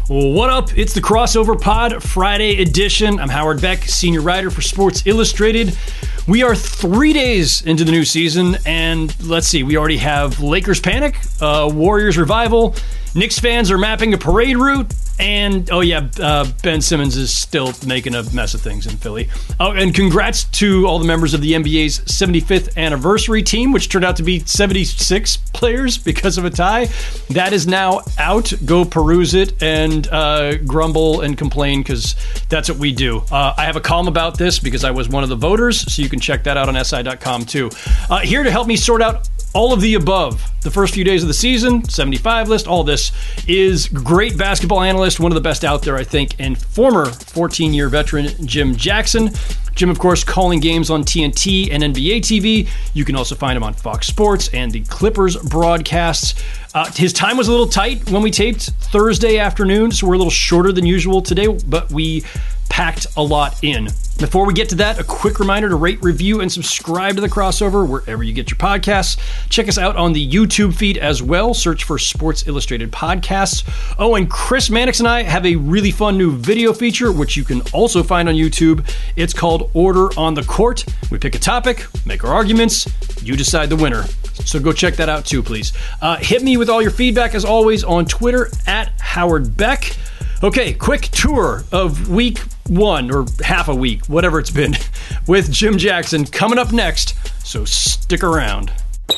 What up? It's the Crossover Pod Friday edition. I'm Howard Beck, senior writer for Sports Illustrated. We are 3 days into the new season, and let's see, we already have Lakers panic, Warriors revival, Knicks fans are mapping a parade route, and Ben Simmons is still making a mess of things in Philly. Oh, and congrats to all the members of the NBA's 75th anniversary team, which turned out to be 76 players because of a tie. That is now out. Go peruse it and grumble and complain, because that's what we do. I have a column about this because I was one of the voters, so you can check that out on SI.com too. Here to help me sort out all of the above, the first few days of the season, 75 list, all this, is great basketball analyst, one of the best out there, I think, and former 14-year veteran Jim Jackson. Jim, of course, calling games on TNT and NBA TV. You can also find him on Fox Sports and the Clippers broadcasts. His time was a little tight when we taped Thursday afternoon, so we're a little shorter than usual today, but we packed a lot in. Before we get to that, a quick reminder to rate, review, and subscribe to The Crossover wherever you get your podcasts. Check us out on the YouTube feed as well. Search for Sports Illustrated Podcasts. Oh, and Chris Mannix and I have a really fun new video feature, which you can also find on YouTube. It's called Order on the Court. We pick a topic, make our arguments, you decide the winner. So go check that out too, please. Hit me with all your feedback, as always, on Twitter at Howard Beck. Okay, quick tour of week one, or half a week, whatever it's been, with Jim Jackson coming up next, so stick around.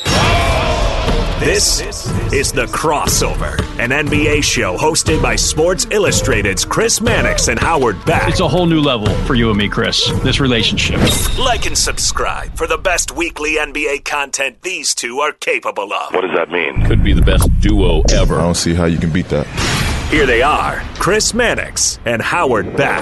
This is The Crossover, an NBA show hosted by Sports Illustrated's Chris Mannix and Howard Beck. It's a whole new level for you and me, Chris, this relationship. Like and subscribe for the best weekly NBA content these two are capable of. What does that mean? Could be the best duo ever. I don't see how you can beat that. Here they are, Chris Mannix and Howard Beck.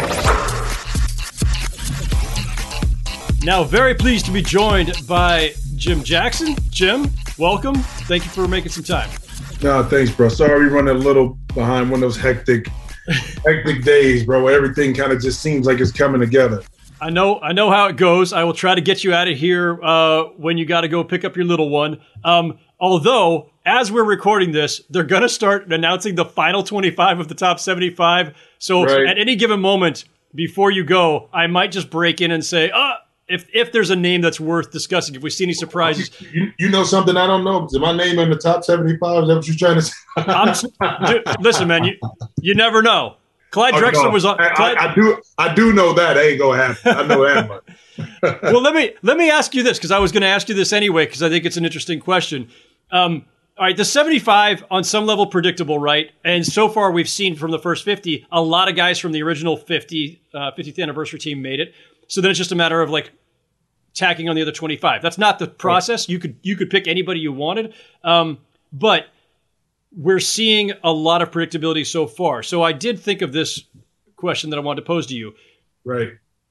Now, very pleased to be joined by Jim Jackson. Jim, welcome. Thank you for making some time. No, thanks, bro. Sorry, we're running a little behind one of those hectic days, bro, where everything kind of just seems like it's coming together. I know how it goes. I will try to get you out of here when you got to go pick up your little one. Although, as we're recording this, they're going to start announcing the final 25 of the top 75. So right. At any given moment before you go, I might just break in and say, if there's a name that's worth discussing, if we see any surprises. You know something I don't know? Is my name in the top 75? Is that what you're trying to say? Listen, man, you never know. Clyde Drexler was on. I do know that ain't gonna happen. I know that much. Well, let me ask you this, because I was going to ask you this anyway, because I think it's an interesting question. All right, the 75 on some level predictable, right? And so far we've seen from the first 50, a lot of guys from the original 50th anniversary team made it. So then it's just a matter of like tacking on the other 25. That's not the process. You could pick anybody you wanted, but we're seeing a lot of predictability so far. So I did think of this question that I wanted to pose to you. Right.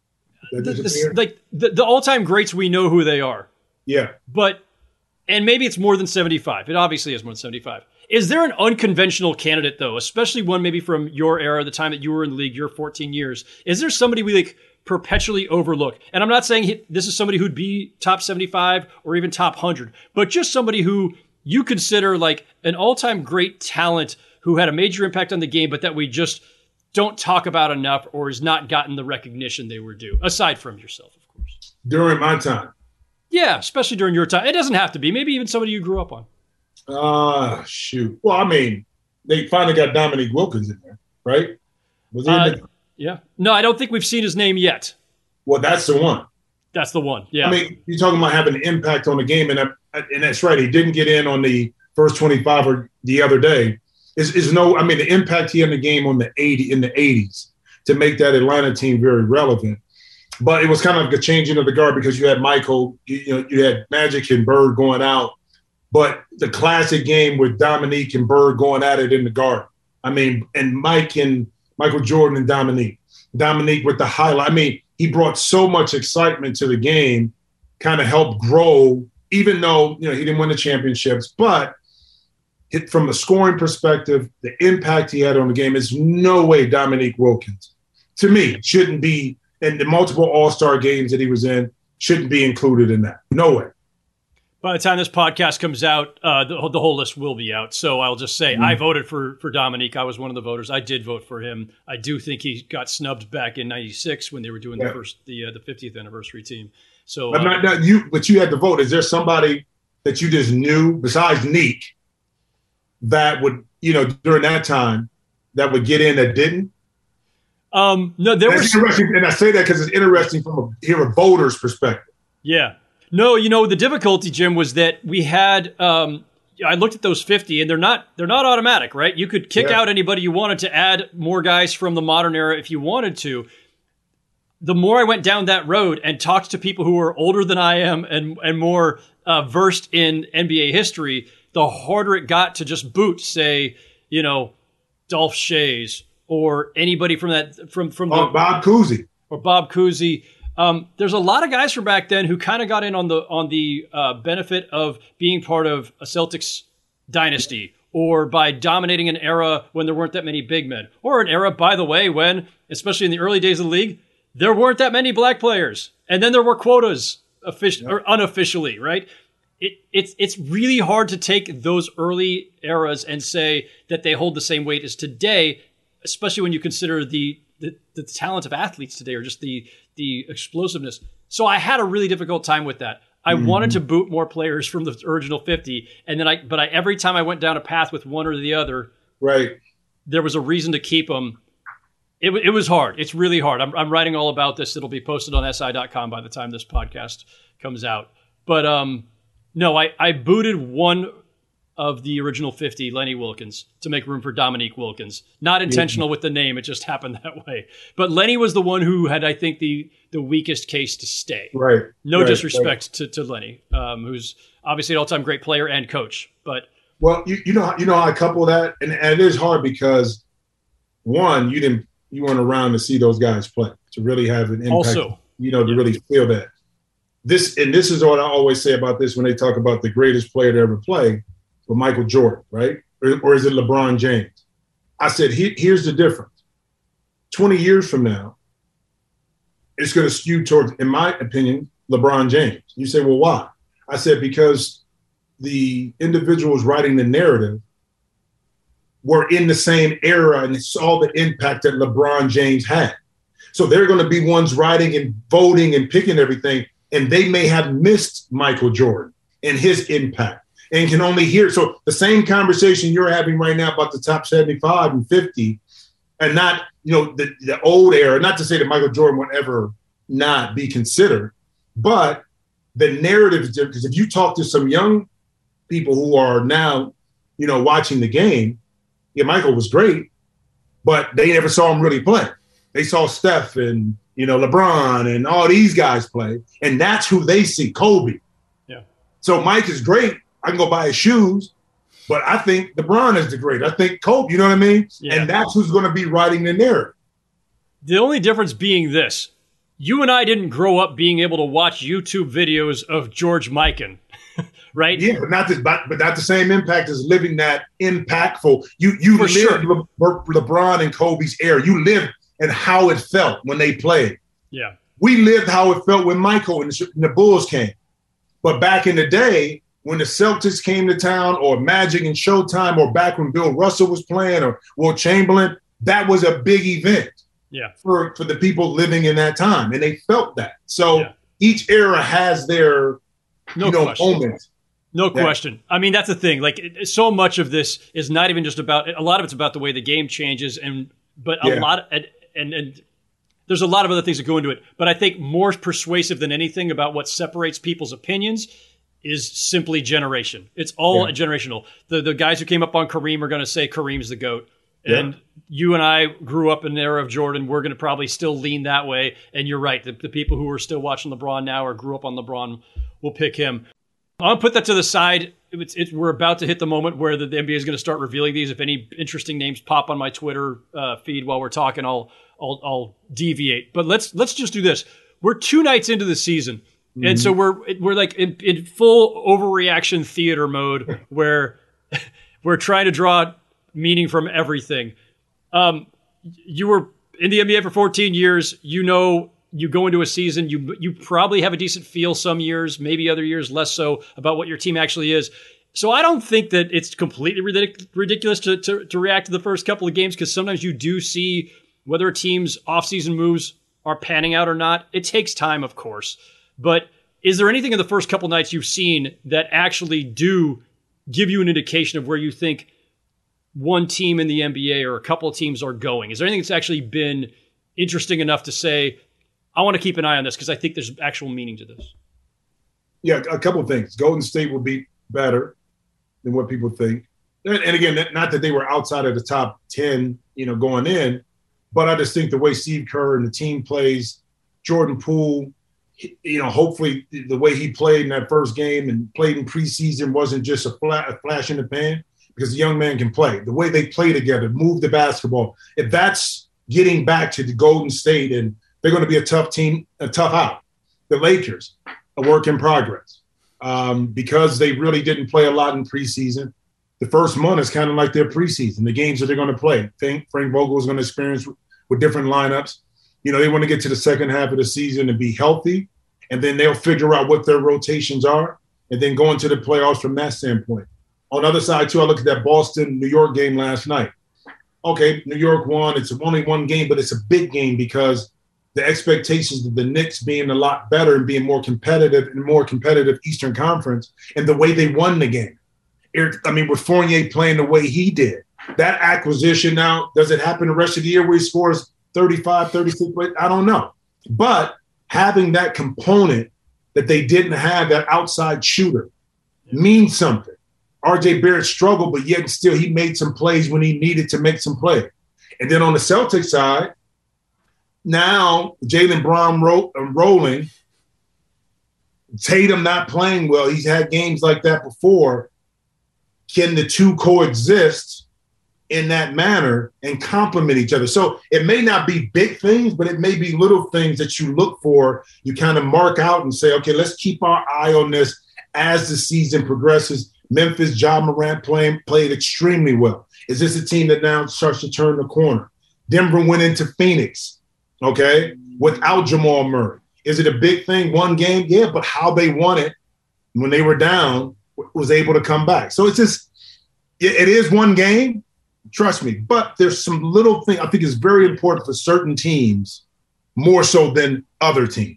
The all-time greats, we know who they are. Yeah. And maybe it's more than 75. It obviously is more than 75. Is there an unconventional candidate, though, especially one maybe from your era, the time that you were in the league, your 14 years? Is there somebody we like perpetually overlook? And I'm not saying this is somebody who'd be top 75 or even top 100, but just somebody who you consider like an all-time great talent who had a major impact on the game, but that we just don't talk about enough or has not gotten the recognition they were due, aside from yourself, of course. During my time. Yeah, especially during your time. It doesn't have to be. Maybe even somebody you grew up on. Shoot. Well, I mean, they finally got Dominique Wilkins in there, right? Was he in there? Yeah. No, I don't think we've seen his name yet. Well, that's the one. That's the one, yeah. I mean, you're talking about having an impact on the game, and that's right. He didn't get in on the first 25 or the other day. The impact he had in the game in the 80s to make that Atlanta team very relevant. But it was kind of like a changing of the guard because you had Michael, you had Magic and Bird going out. But the classic game with Dominique and Bird going at it in the guard. I mean, and Michael Jordan and Dominique with the highlight. I mean, he brought so much excitement to the game, kind of helped grow, even though, he didn't win the championships. But from a scoring perspective, the impact he had on the game is no way Dominique Wilkins, to me, shouldn't be, and the multiple all-star games that he was in, shouldn't be included in that. No way. By the time this podcast comes out, the whole list will be out. So I'll just say I voted for Dominique. I was one of the voters. I did vote for him. I do think he got snubbed back in '96 when they were doing the 50th anniversary team. So, but you had to vote. Is there somebody that you just knew besides Neek that would, during that time, that would get in that didn't? No, there was interesting, and I say that because it's interesting from a voter's perspective. Yeah. No, the difficulty, Jim, was that we had. I looked at those 50, and they're not automatic, right? You could kick out anybody you wanted to add more guys from the modern era if you wanted to. The more I went down that road and talked to people who were older than I am and more versed in NBA history, the harder it got to just boot, say, Dolph Schayes or anybody from Bob Cousy or Bob Cousy. There's a lot of guys from back then who kind of got in on the benefit of being part of a Celtics dynasty, or by dominating an era when there weren't that many big men, or an era, by the way, when, especially in the early days of the league, there weren't that many black players, and then there were quotas or unofficially, right? It's really hard to take those early eras and say that they hold the same weight as today, especially when you consider the talent of athletes today, or just the explosiveness. So I had a really difficult time with that. I wanted to boot more players from the original 50, and then every time I went down a path with one or the other, right, there was a reason to keep them. It was hard. It's really hard. I'm writing all about this. It'll be posted on SI.com by the time this podcast comes out. But no, I booted one of the original 50, Lenny Wilkens, to make room for Dominique Wilkins. Not intentional with the name. It just happened that way. But Lenny was the one who had, I think, the weakest case to stay. Right. No disrespect to Lenny, who's obviously an all-time great player and coach. But well, you know how I couple that, and it is hard because one, you weren't around to see those guys play, to really have an impact. Also, to really feel that. This is what I always say about this when they talk about the greatest player to ever play. For Michael Jordan, right? Or is it LeBron James? I said, here's the difference. 20 years from now, it's going to skew towards, in my opinion, LeBron James. You say, well, why? I said, because the individuals writing the narrative were in the same era and saw the impact that LeBron James had. So they're going to be ones writing and voting and picking everything, and they may have missed Michael Jordan and his impact. And can only hear. So the same conversation you're having right now about the top 75 and 50, and not, the old era, not to say that Michael Jordan would ever not be considered, but the narrative is different. Because if you talk to some young people who are now, watching the game, Michael was great, but they never saw him really play. They saw Steph and, LeBron and all these guys play, and that's who they see, Kobe. Yeah. So Mike is great. I can go buy his shoes, but I think LeBron is the great. I think Kobe, you know what I mean? Yeah. And that's who's going to be writing the narrative. The only difference being this. You and I didn't grow up being able to watch YouTube videos of George Mikan, right? Yeah, but not the same impact as living that impactful. You lived sure. LeBron and Kobe's era. You lived and how it felt when they played. Yeah. We lived how it felt when Michael and the Bulls came. But back in the day, when the Celtics came to town, or Magic and Showtime, or back when Bill Russell was playing, or Will Chamberlain, that was a big event for the people living in that time, and they felt that. So each era has their moment. No question. I mean, that's the thing. Like, so much of this is not even just about – a lot of it's about the way the game changes, but a lot – and there's a lot of other things that go into it. But I think more persuasive than anything about what separates people's opinions – is simply generation. It's all generational. The guys who came up on Kareem are going to say Kareem's the GOAT. And you and I grew up in an era of Jordan. We're going to probably still lean that way. And you're right. The people who are still watching LeBron now or grew up on LeBron will pick him. I'll put that to the side. We're about to hit the moment where the NBA is going to start revealing these. If any interesting names pop on my Twitter feed while we're talking, I'll deviate. But let's just do this. We're 2 nights into the season. And so we're like in full overreaction theater mode where we're trying to draw meaning from everything. You were in the NBA for 14 years. you go into a season, you probably have a decent feel some years, maybe other years less so, about what your team actually is. So I don't think that it's completely ridiculous to react to the first couple of games, because sometimes you do see whether a team's offseason moves are panning out or not. It takes time, of course. But is there anything in the first couple nights you've seen that actually do give you an indication of where you think one team in the NBA or a couple of teams are going? Is there anything that's actually been interesting enough to say, I want to keep an eye on this because I think there's actual meaning to this? Yeah, a couple of things. Golden State will be better than what people think. And again, not that they were outside of the top 10, going in, but I just think the way Steve Kerr and the team plays, Jordan Poole, hopefully the way he played in that first game and played in preseason wasn't just a flash in the pan, because the young man can play. The way they play together, move the basketball, if that's getting back to the Golden State, and they're going to be a tough team, a tough out. The Lakers, a work in progress. Because they really didn't play a lot in preseason. The first month is kind of like their preseason, the games that they're going to play. Frank Vogel is going to experience with different lineups. They want to get to the second half of the season and be healthy, and then they'll figure out what their rotations are, and then go into the playoffs from that standpoint. On the other side, too, I look at that Boston-New York game last night. Okay, New York won. It's only one game, but it's a big game because the expectations of the Knicks being a lot better and being more competitive in a more competitive Eastern Conference, and the way they won the game. With Fournier playing the way he did. That acquisition now, does it happen the rest of the year where he scores 35, 36? I don't know. But having that component that they didn't have, that outside shooter, means something. RJ Barrett struggled, but yet still he made some plays when he needed to make some plays. And then on the Celtics side, now Jaylen Brown rolling, Tatum not playing well. He's had games like that before. Can the two coexist in that manner and complement each other? So it may not be big things, but it may be little things that you look for. You kind of mark out and say, okay, let's keep our eye on this as the season progresses. Memphis, Ja Morant played extremely well. Is this a team that now starts to turn the corner? Denver went into Phoenix, okay, without Jamal Murray. Is it a big thing? One game? Yeah, but how they won it when they were down was able to come back. So it's just, it is one game, trust me, but there's some little thing I think is very important for certain teams more so than other teams.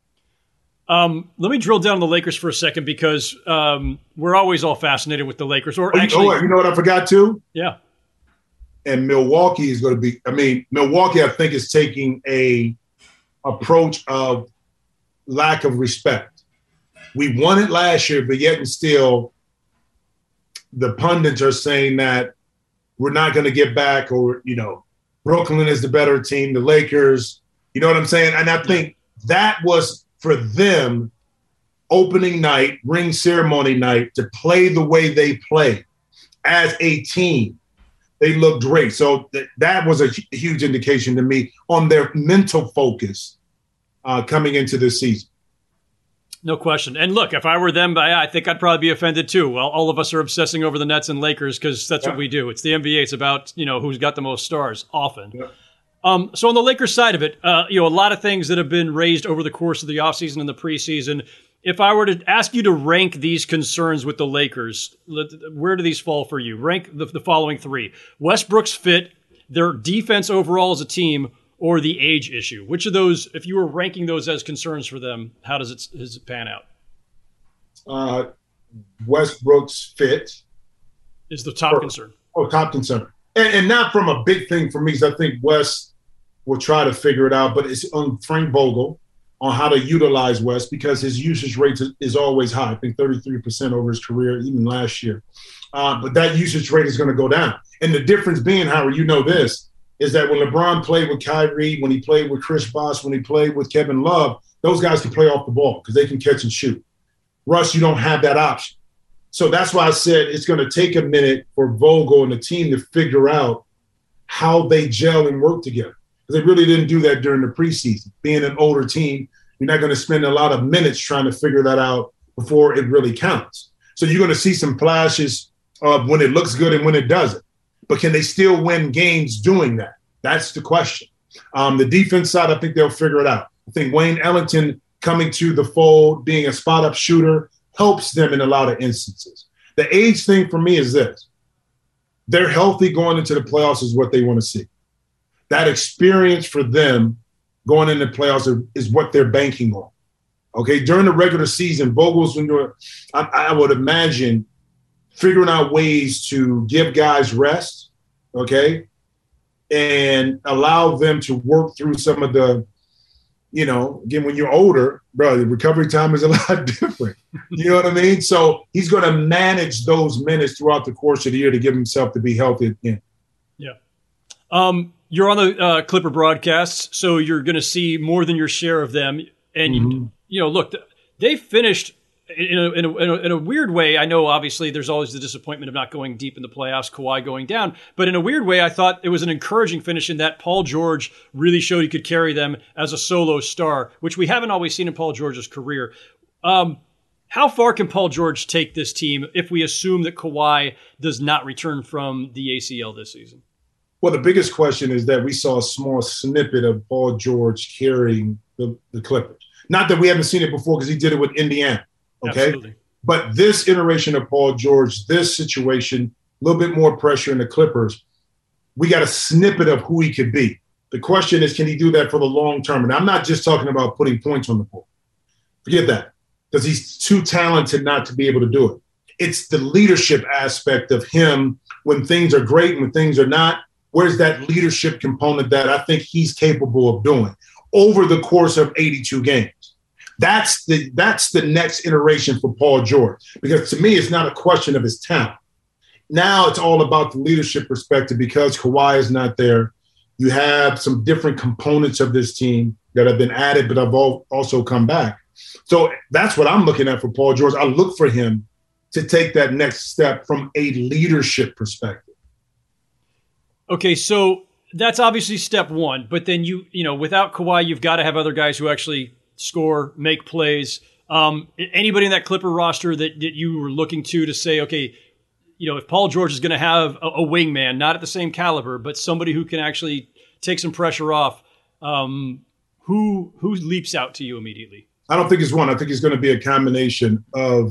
Let me drill down on the Lakers for a second, because we're always all fascinated with the Lakers. Or actually, you know what I forgot too? Yeah. And Milwaukee is going to be, Milwaukee, I think, is taking a approach of lack of respect. We won it last year, but yet and still the pundits are saying that we're not going to get back, or, Brooklyn is the better team, the Lakers, you know what I'm saying? And I think that was for them opening night, ring ceremony night, to play the way they play as a team. They looked great. So that was a huge indication to me on their mental focus coming into this season. No question. And look, if I were them, I think I'd probably be offended too. Well, all of us are obsessing over the Nets and Lakers because that's what we do. It's the NBA. It's about, who's got the most stars often. Yeah. So on the Lakers side of it, a lot of things that have been raised over the course of the offseason and the preseason. If I were to ask you to rank these concerns with the Lakers, where do these fall for you? Rank the following three: Westbrook's fit, their defense overall as a team, or the age issue. Which of those, if you were ranking those as concerns for them, how does it pan out? Westbrook's fit is the top concern. Oh, top concern. And not from a big thing for me, because I think West will try to figure it out, but it's on Frank Vogel on how to utilize West, because his usage rate is always high. I think 33% over his career, even last year. But that usage rate is going to go down. And the difference being, Howard, this, is that when LeBron played with Kyrie, when he played with Chris Bosh, when he played with Kevin Love, those guys can play off the ball because they can catch and shoot. Russ, you don't have that option. So that's why I said it's going to take a minute for Vogel and the team to figure out how they gel and work together, because they really didn't do that during the preseason. Being an older team, you're not going to spend a lot of minutes trying to figure that out before it really counts. So you're going to see some flashes of when it looks good and when it doesn't. But can they still win games doing that? That's the question. The defense side, I think they'll figure it out. I think Wayne Ellington coming to the fold, being a spot-up shooter, helps them in a lot of instances. The age thing for me is this. They're healthy going into the playoffs is what they want to see. That experience for them going into the playoffs is what they're banking on. Okay, during the regular season, Vogel's, I would imagine, figuring out ways to give guys rest, okay, and allow them to work through some of the, again, when you're older, bro, the recovery time is a lot different. You know what I mean? So he's going to manage those minutes throughout the course of the year to give himself to be healthy again. Yeah. You're on the Clipper broadcasts, so you're going to see more than your share of them. And, look, they finished in a weird way. I know, obviously, there's always the disappointment of not going deep in the playoffs, Kawhi going down. But in a weird way, I thought it was an encouraging finish in that Paul George really showed he could carry them as a solo star, which we haven't always seen in Paul George's career. How far can Paul George take this team if we assume that Kawhi does not return from the ACL this season? Well, the biggest question is that we saw a small snippet of Paul George carrying the Clippers. Not that we haven't seen it before because he did it with Indiana, okay? Absolutely. But this iteration of Paul George, this situation, a little bit more pressure in the Clippers, we got a snippet of who he could be. The question is, can he do that for the long term? And I'm not just talking about putting points on the board. Forget that, because he's too talented not to be able to do it. It's the leadership aspect of him when things are great and when things are not. Where's that leadership component that I think he's capable of doing over the course of 82 games? That's the next iteration for Paul George, because to me, it's not a question of his talent. Now it's all about the leadership perspective because Kawhi is not there. You have some different components of this team that have been added, but have also come back. So that's what I'm looking at for Paul George. I look for him to take that next step from a leadership perspective. Okay, so that's obviously step one, but then without Kawhi, you've got to have other guys who actually score, make plays. Anybody in that Clipper roster that you were looking to say, okay, if Paul George is going to have a wingman, not at the same caliber, but somebody who can actually take some pressure off, who leaps out to you immediately? I don't think it's one. I think it's going to be a combination of,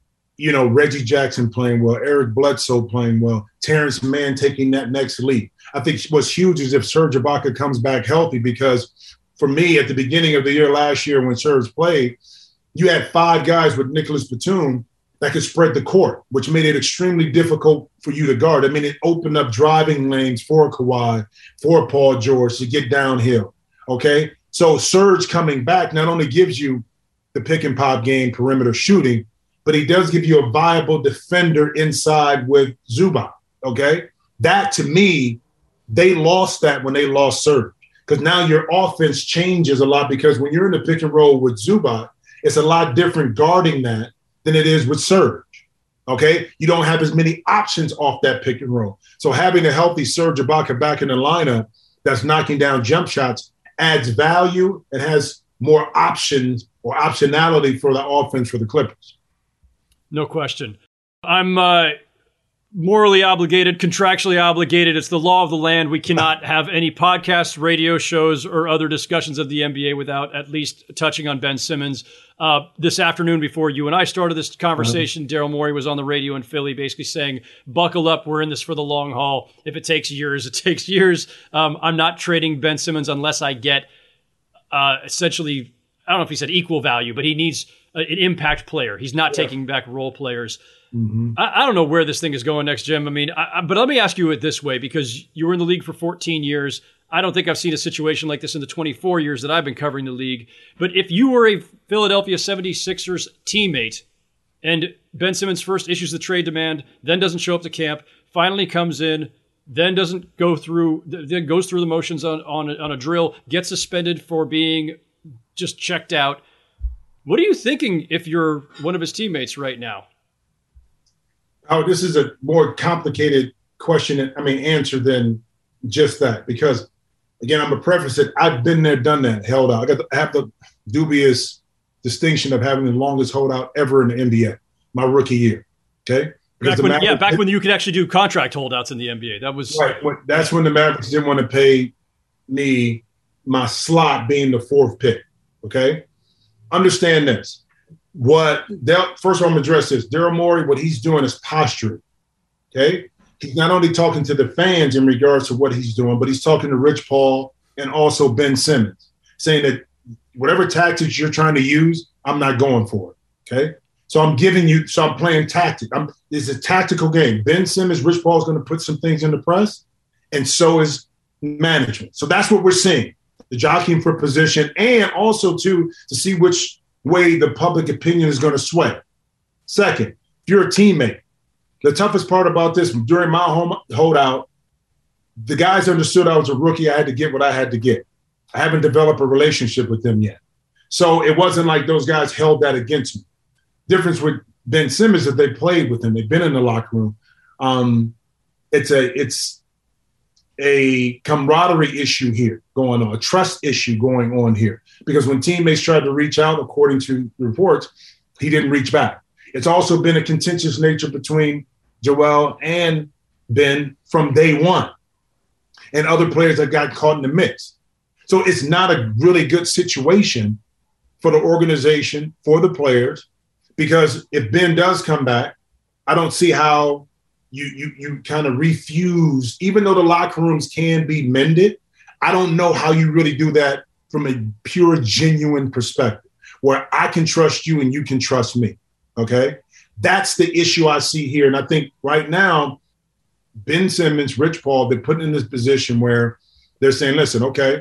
Reggie Jackson playing well, Eric Bledsoe playing well, Terrence Mann taking that next leap. I think what's huge is if Serge Ibaka comes back healthy, because for me, at the beginning of the year last year when Serge played, you had 5 guys with Nicholas Batum that could spread the court, which made it extremely difficult for you to guard. I mean, it opened up driving lanes for Kawhi, for Paul George to get downhill, okay? So Serge coming back not only gives you the pick-and-pop game, perimeter shooting, but he does give you a viable defender inside with Zubac, okay? That, to me, they lost that when they lost Serge, because now your offense changes a lot, because when you're in the pick and roll with Zubac, it's a lot different guarding that than it is with Serge, okay? You don't have as many options off that pick and roll. So having a healthy Serge Ibaka back in the lineup that's knocking down jump shots adds value and has more options or optionality for the offense for the Clippers. No question. I'm morally obligated, contractually obligated. It's the law of the land. We cannot have any podcasts, radio shows, or other discussions of the NBA without at least touching on Ben Simmons. This afternoon, before you and I started this conversation, Daryl Morey was on the radio in Philly basically saying, buckle up, we're in this for the long haul. If it takes years, it takes years. I'm not trading Ben Simmons unless I get essentially, I don't know if he said equal value, but he needs an impact player. He's not taking back role players. Mm-hmm. I don't know where this thing is going next, Jim. I mean, but let me ask you it this way, because you were in the league for 14 years. I don't think I've seen a situation like this in the 24 years that I've been covering the league. But if you were a Philadelphia 76ers teammate and Ben Simmons first issues the trade demand, then doesn't show up to camp, finally comes in, then goes through the motions on a drill, gets suspended for being just checked out. What are you thinking if you're one of his teammates right now? Oh, this is a more complicated answer than just that, because again, I'm going to preface it. I've been there, done that, held out. I have the dubious distinction of having the longest holdout ever in the NBA, my rookie year. Okay. Back when you could actually do contract holdouts in the NBA. That was right. That's when the Mavericks didn't want to pay me my slot being the 4th pick. Okay? Understand this. First of all, I'm going to address this. Daryl Morey, what he's doing is posturing. Okay? He's not only talking to the fans in regards to what he's doing, but he's talking to Rich Paul and also Ben Simmons, saying that whatever tactics you're trying to use, I'm not going for it. Okay? So I'm playing tactic. It's a tactical game. Ben Simmons, Rich Paul is going to put some things in the press, and so is management. So that's what we're seeing. The jockeying for position, and also to see which way the public opinion is going to sway. Second, if you're a teammate, the toughest part about this, during my holdout, the guys understood I was a rookie. I had to get what I had to get. I haven't developed a relationship with them yet. So it wasn't like those guys held that against me. Difference with Ben Simmons is that they played with him. They've been in the locker room. It's a camaraderie issue here going on, a trust issue going on here. Because when teammates tried to reach out, according to reports, he didn't reach back. It's also been a contentious nature between Joel and Ben from day one, and other players that got caught in the mix. So it's not a really good situation for the organization, for the players, because if Ben does come back, I don't see how you kind of refuse, even though the locker rooms can be mended. I don't know how you really do that from a pure, genuine perspective, where I can trust you and you can trust me. Okay? That's the issue I see here. And I think right now, Ben Simmons, Rich Paul, they're put in this position where they're saying, listen, okay,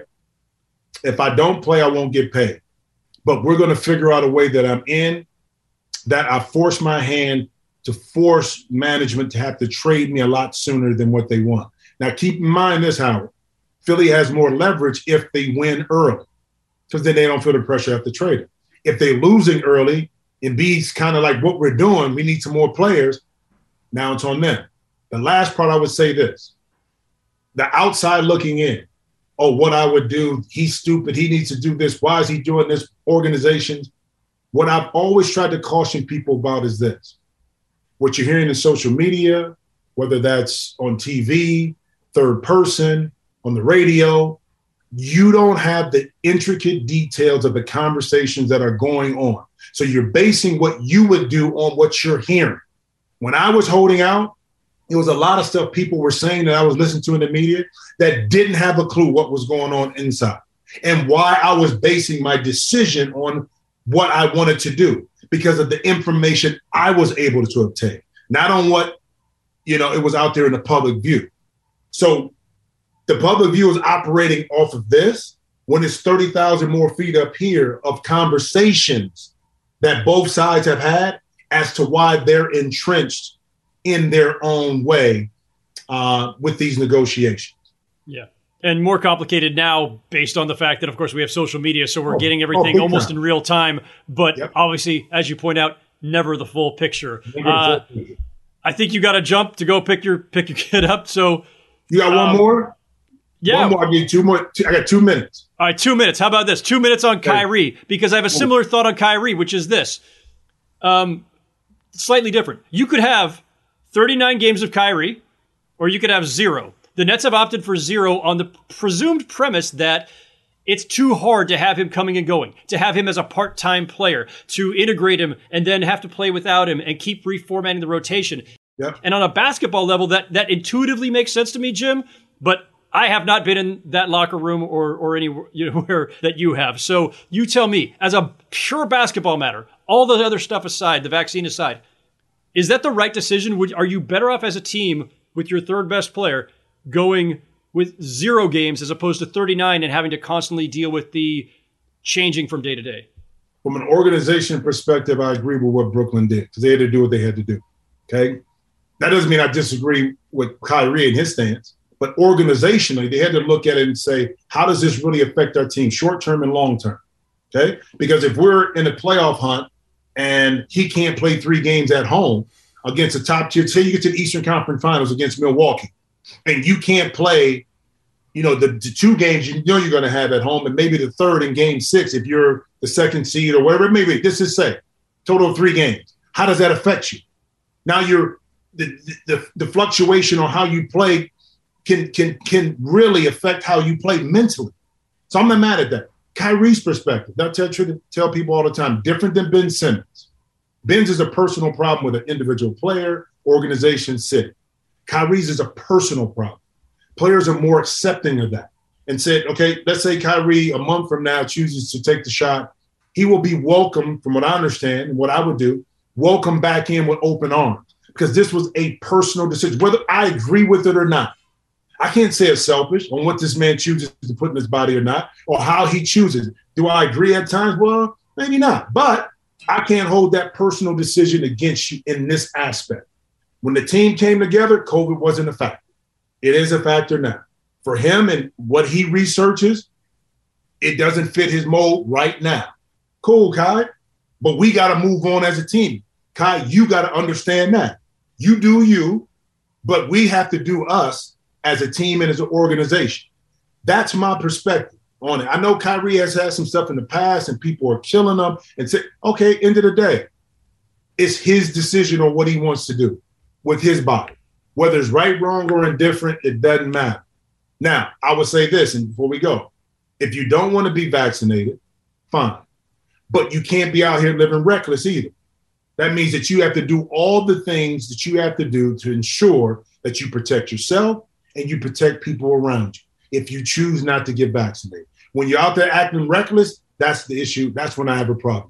if I don't play, I won't get paid. But we're going to figure out a way that I'm in, that I force my hand to force management to have to trade me a lot sooner than what they want. Now, keep in mind this, Howard. Philly has more leverage if they win early, because then they don't feel the pressure to have to trade it. If they're losing early, and B's kind of like what we're doing, we need some more players, now it's on them. The last part I would say this. The outside looking in, what I would do, he's stupid, he needs to do this, why is he doing this, organizations. What I've always tried to caution people about is this. What you're hearing in social media, whether that's on TV, third person, on the radio, you don't have the intricate details of the conversations that are going on. So you're basing what you would do on what you're hearing. When I was holding out, it was a lot of stuff people were saying that I was listening to in the media that didn't have a clue what was going on inside and why I was basing my decision on what I wanted to do because of the information I was able to obtain, not on what, it was out there in the public view. So the public view is operating off of this when it's 30,000 more feet up here of conversations that both sides have had as to why they're entrenched in their own way with these negotiations. Yeah. And more complicated now based on the fact that, of course, we have social media, so we're getting everything almost in real time. But obviously, as you point out, never the full picture. I think you got to jump to go pick your kid up. So you got one more? Yeah. One more. I need 2 more. I got 2 minutes. All right, 2 minutes. How about this? 2 minutes on Kyrie, because I have a similar thought on Kyrie, which is this. Slightly different. You could have 39 games of Kyrie, or you could have 0. The Nets have opted for 0 on the presumed premise that it's too hard to have him coming and going, to have him as a part-time player, to integrate him and then have to play without him and keep reformatting the rotation. Yep. And on a basketball level, that intuitively makes sense to me, Jim, but I have not been in that locker room or anywhere that you have. So you tell me, as a pure basketball matter, all the other stuff aside, the vaccine aside, is that the right decision? Are you better off as a team with your third best player going with 0 games as opposed to 39 and having to constantly deal with the changing from day to day? From an organization perspective, I agree with what Brooklyn did because they had to do what they had to do. Okay. That doesn't mean I disagree with Kyrie and his stance, but organizationally, they had to look at it and say, how does this really affect our team short term and long term? Okay. Because if we're in a playoff hunt and he can't play 3 games at home against a top tier, say you get to the Eastern Conference Finals against Milwaukee, and you can't play, the 2 games you're going to have at home, and maybe the third in Game 6 if you're the second seed or whatever it may be. This is say total of 3 games. How does that affect you? Now the fluctuation on how you play can really affect how you play mentally. So I'm not mad at that. Kyrie's perspective, I tell people all the time, different than Ben Simmons. Ben's is a personal problem with an individual player, organization, city. Kyrie's is a personal problem. Players are more accepting of that and said, okay, let's say Kyrie a month from now chooses to take the shot. He will be welcome, from what I understand and what I would do, welcome back in with open arms, because this was a personal decision, whether I agree with it or not. I can't say it's selfish on what this man chooses to put in his body or not, or how he chooses. Do I agree at times? Well, maybe not. But I can't hold that personal decision against you in this aspect. When the team came together, COVID wasn't a factor. It is a factor now. For him and what he researches, it doesn't fit his mold right now. Cool, Kai. But we got to move on as a team. Kai, you got to understand that. You do you, but we have to do us as a team and as an organization. That's my perspective on it. I know Kyrie has had some stuff in the past and people are killing him and say, okay, end of the day, it's his decision on what he wants to do with his body. Whether it's right, wrong, or indifferent, it doesn't matter. Now, I would say this, and before we go, if you don't want to be vaccinated, fine. But you can't be out here living reckless either. That means that you have to do all the things that you have to do to ensure that you protect yourself and you protect people around you if you choose not to get vaccinated. When you're out there acting reckless, that's the issue. That's when I have a problem.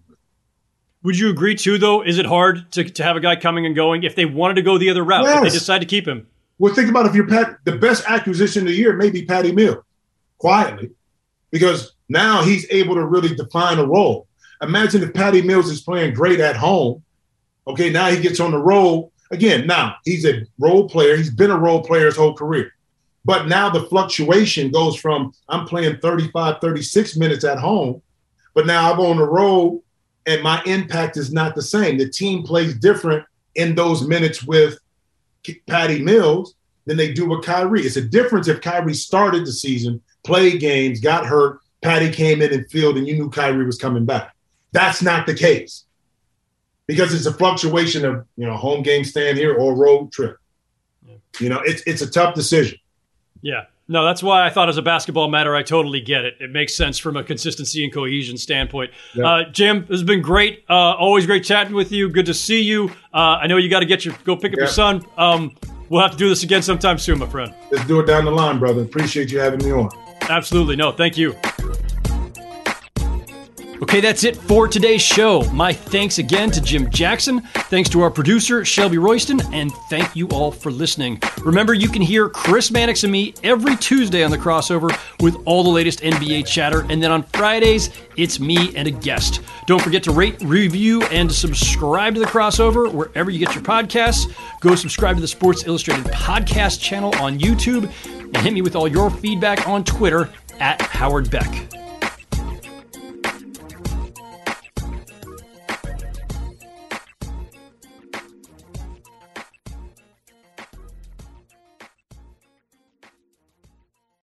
Would you agree, too, though? Is it hard to have a guy coming and going if they wanted to go the other route, yes. If they decide to keep him? Well, think about if you're the best acquisition of the year may be Patty Mills, quietly, because now he's able to really define a role. Imagine if Patty Mills is playing great at home. Okay, now he gets on the road. Again, now he's a role player. He's been a role player his whole career. But now the fluctuation goes from I'm playing 35, 36 minutes at home, but now I'm on the road and my impact is not the same. The team plays different in those minutes with Patty Mills than they do with Kyrie. It's a difference if Kyrie started the season, played games, got hurt, Patty came in and filled, and you knew Kyrie was coming back. That's not the case because it's a fluctuation of, home game stand here or road trip. Yeah. It's a tough decision. Yeah. No, that's why I thought as a basketball matter, I totally get it. It makes sense from a consistency and cohesion standpoint. Yeah. Jim, this has been great. Always great chatting with you. Good to see you. I know you got to go pick up your son. We'll have to do this again sometime soon, my friend. Let's do it down the line, brother. Appreciate you having me on. Absolutely. No, thank you. Okay, that's it for today's show. My thanks again to Jim Jackson. Thanks to our producer, Shelby Royston, and thank you all for listening. Remember, you can hear Chris Mannix and me every Tuesday on The Crossover with all the latest NBA chatter, and then on Fridays, it's me and a guest. Don't forget to rate, review, and subscribe to The Crossover wherever you get your podcasts. Go subscribe to the Sports Illustrated podcast channel on YouTube, and hit me with all your feedback on Twitter @Howard Beck.